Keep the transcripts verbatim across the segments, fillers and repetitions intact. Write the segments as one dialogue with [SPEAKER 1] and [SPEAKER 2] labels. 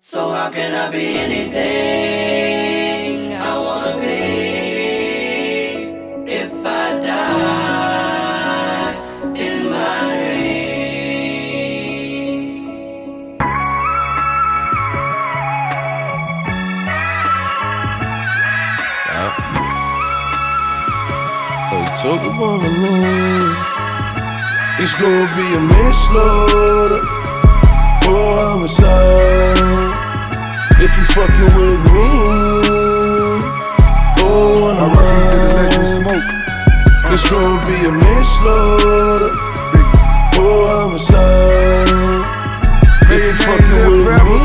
[SPEAKER 1] So how can I be anything I wanna be if I die in my dreams?
[SPEAKER 2] Yeah. They took it on me. It's gonna be a manslaughter or homicide if you fucking with me. Oh, one of mine. It's gonna be a manslaughter or homicide if you fucking with me.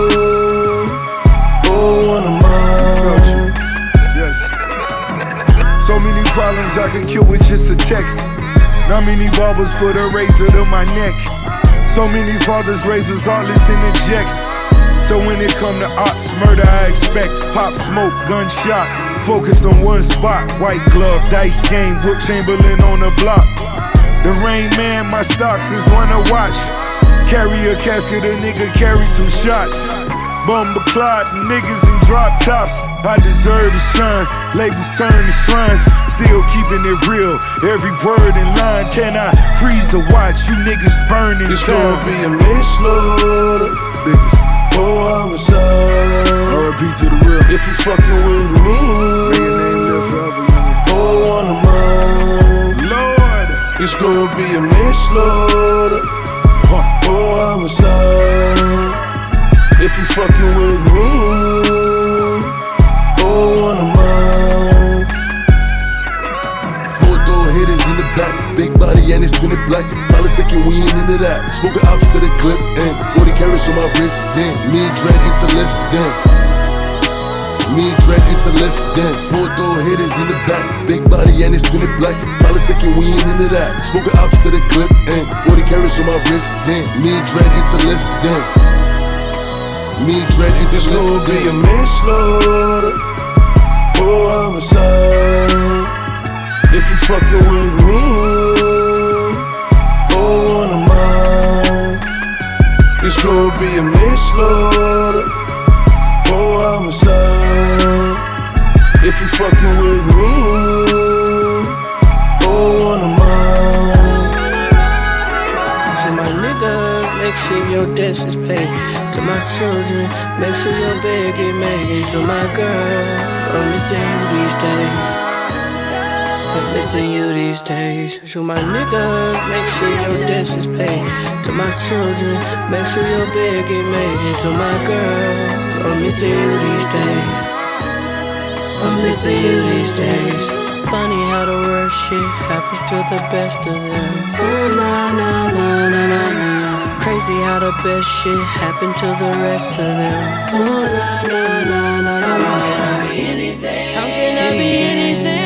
[SPEAKER 2] Oh, one of mine.
[SPEAKER 3] Yes. So many problems I could kill with just a text. Not many barbers put a razor to my neck. So many fathers razors, all this in the jacks. So when it come to ops, murder I expect. Pop, smoke, gunshot, focused on one spot. White glove, dice game, Brook Chamberlain on the block. The Rain Man, my stocks is one to watch. Carry a casket, a nigga carry some shots. Bumba clot, niggas in drop tops. I deserve to shine, labels turn to shrines. Still keeping it real, every word in line. Can I freeze the watch? You niggas burning
[SPEAKER 2] It's
[SPEAKER 3] down.
[SPEAKER 2] gonna be a manslaughter or homicide
[SPEAKER 3] R I P to the real.
[SPEAKER 2] if you fucking with me.
[SPEAKER 3] May your name live forever, young.
[SPEAKER 2] Oh, one of mine.
[SPEAKER 3] Lord.
[SPEAKER 2] It's gonna be a manslaughter or homicide if you fucking with me. Oh, one of mine. Four door hitters in the back, big body and it's tinted black. Politicking, we ain't into that. Smoking ops to the clip and forty carats on my wrist. Damn, me dread into lift, damn. Me dread into lift, damn. Four door hitters in the back, big body and it's tinted black. Politicking, we ain't into that. Smoking ops to the clip and forty carats on my wrist. Damn, me dread into lift, damn. Me dread into lift, gonna be a manslaughter or homicide if you fucking with me. Oh, one of mine. It's gonna be a manslaughter or homicide if you fucking with me. Oh, one of mine.
[SPEAKER 1] To my niggas, make sure your debts is paid. To my children, make sure your bed get made. To my girl, I'm missing you these days. I'm missing you these days. To my niggas, make sure your debts is paid. To my children, make sure your bed get made. To my girl, I'm missing you these days. I'm missing you these days. Funny how the worst shit happens to the best of them. Oh, nah, nah, nah, nah, nah, nah. Crazy how the best shit happened to the rest of them. Oh, nah, nah, nah, nah, nah. How can I be anything? How can I be anything?